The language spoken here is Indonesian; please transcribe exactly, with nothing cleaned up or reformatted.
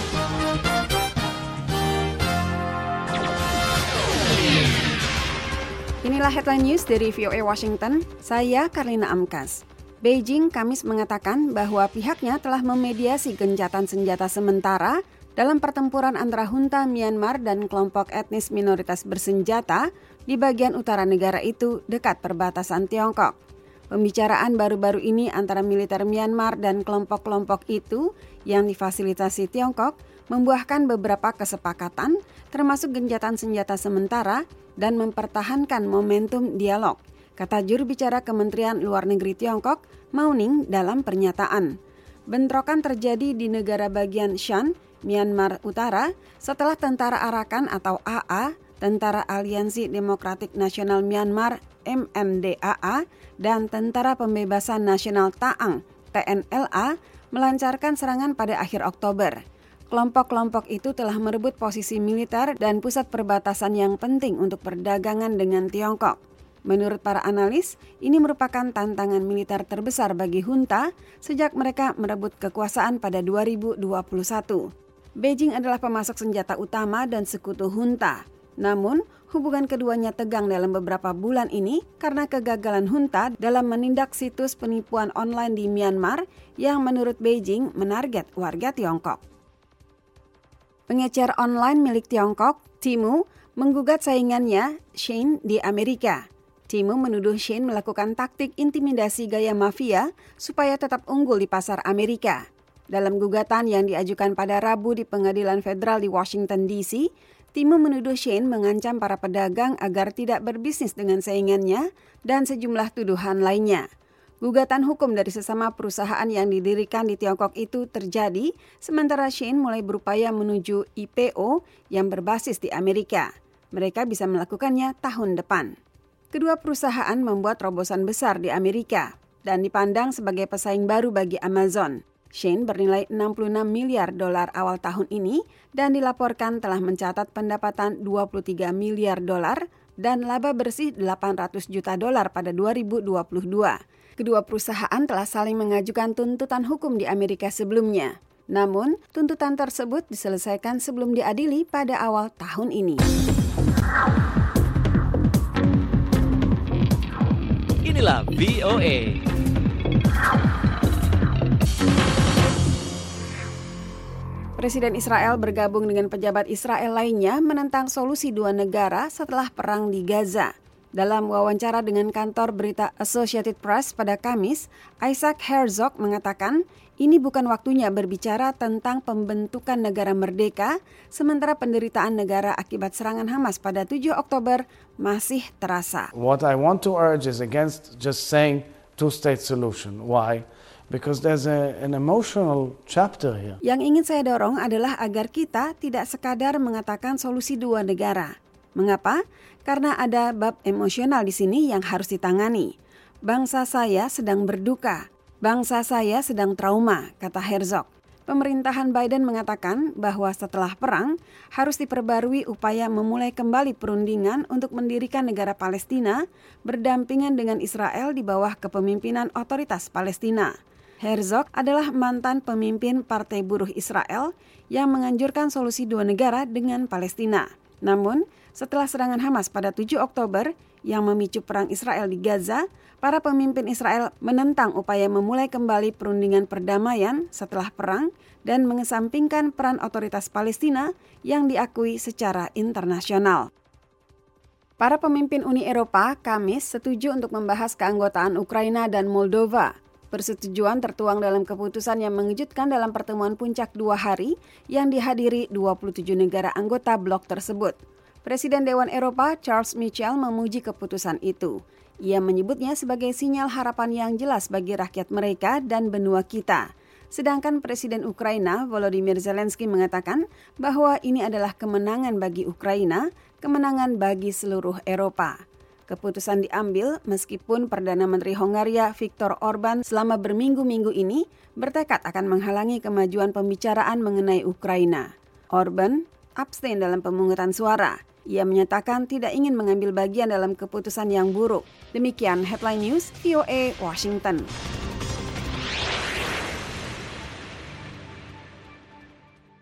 Inilah headline news dari V O A Washington, saya Karlina Amkas. Beijing Kamis mengatakan bahwa pihaknya telah memediasi gencatan senjata sementara dalam pertempuran antara junta Myanmar dan kelompok etnis minoritas bersenjata di bagian utara negara itu dekat perbatasan Tiongkok. Pembicaraan baru-baru ini antara militer Myanmar dan kelompok-kelompok itu yang difasilitasi Tiongkok membuahkan beberapa kesepakatan termasuk gencatan senjata sementara dan mempertahankan momentum dialog, kata juru bicara Kementerian Luar Negeri Tiongkok, Mao Ning dalam pernyataan. Bentrokan terjadi di negara bagian Shan, Myanmar Utara, setelah Tentara Arakan atau A A, Tentara Aliansi Demokratik Nasional Myanmar M N D A A, dan Tentara Pembebasan Nasional Taang T N L A melancarkan serangan pada akhir Oktober. Kelompok-kelompok itu telah merebut posisi militer dan pusat perbatasan yang penting untuk perdagangan dengan Tiongkok. Menurut para analis, ini merupakan tantangan militer terbesar bagi junta sejak mereka merebut kekuasaan pada dua ribu dua puluh satu. Beijing adalah pemasok senjata utama dan sekutu junta. Namun, hubungan keduanya tegang dalam beberapa bulan ini karena kegagalan junta dalam menindak situs penipuan online di Myanmar yang menurut Beijing menarget warga Tiongkok. Pengecer online milik Tiongkok, Temu, menggugat saingannya, Shein, di Amerika. Temu menuduh Shein melakukan taktik intimidasi gaya mafia supaya tetap unggul di pasar Amerika. Dalam gugatan yang diajukan pada Rabu di Pengadilan Federal di Washington D C, Temu menuduh Shein mengancam para pedagang agar tidak berbisnis dengan saingannya dan sejumlah tuduhan lainnya. Gugatan hukum dari sesama perusahaan yang didirikan di Tiongkok itu terjadi sementara Shein mulai berupaya menuju I P O yang berbasis di Amerika. Mereka bisa melakukannya tahun depan. Kedua perusahaan membuat terobosan besar di Amerika dan dipandang sebagai pesaing baru bagi Amazon. Shein bernilai enam puluh enam miliar dolar awal tahun ini dan dilaporkan telah mencatat pendapatan dua puluh tiga miliar dolar dan laba bersih delapan ratus juta dolar pada dua ribu dua puluh dua. Kedua perusahaan telah saling mengajukan tuntutan hukum di Amerika sebelumnya. Namun, tuntutan tersebut diselesaikan sebelum diadili pada awal tahun ini. Inilah V O A. Presiden Israel bergabung dengan pejabat Israel lainnya menentang solusi dua negara setelah perang di Gaza. Dalam wawancara dengan kantor berita Associated Press pada Kamis, Isaac Herzog mengatakan ini bukan waktunya berbicara tentang pembentukan negara merdeka, sementara penderitaan negara akibat serangan Hamas pada tujuh Oktober masih terasa. What I want to urge is against just saying two-state solution. Why? Because there's a, an emotional chapter here. Yang ingin saya dorong adalah agar kita tidak sekadar mengatakan solusi dua negara. Mengapa? Karena ada bab emosional di sini yang harus ditangani. Bangsa saya sedang berduka. Bangsa saya sedang trauma, kata Herzog. Pemerintahan Biden mengatakan bahwa setelah perang harus diperbarui upaya memulai kembali perundingan untuk mendirikan negara Palestina berdampingan dengan Israel di bawah kepemimpinan Otoritas Palestina. Herzog adalah mantan pemimpin Partai Buruh Israel yang menganjurkan solusi dua negara dengan Palestina. Namun, setelah serangan Hamas pada tujuh Oktober yang memicu perang Israel di Gaza, para pemimpin Israel menentang upaya memulai kembali perundingan perdamaian setelah perang dan mengesampingkan peran Otoritas Palestina yang diakui secara internasional. Para pemimpin Uni Eropa Kamis setuju untuk membahas keanggotaan Ukraina dan Moldova. Persetujuan tertuang dalam keputusan yang mengejutkan dalam pertemuan puncak dua hari yang dihadiri dua puluh tujuh negara anggota blok tersebut. Presiden Dewan Eropa Charles Michel memuji keputusan itu. Ia menyebutnya sebagai sinyal harapan yang jelas bagi rakyat mereka dan benua kita. Sedangkan Presiden Ukraina Volodymyr Zelensky mengatakan bahwa ini adalah kemenangan bagi Ukraina, kemenangan bagi seluruh Eropa. Keputusan diambil meskipun Perdana Menteri Hongaria Viktor Orban selama berminggu-minggu ini bertekad akan menghalangi kemajuan pembicaraan mengenai Ukraina. Orban abstain dalam pemungutan suara. Ia menyatakan tidak ingin mengambil bagian dalam keputusan yang buruk. Demikian Headline News V O A Washington.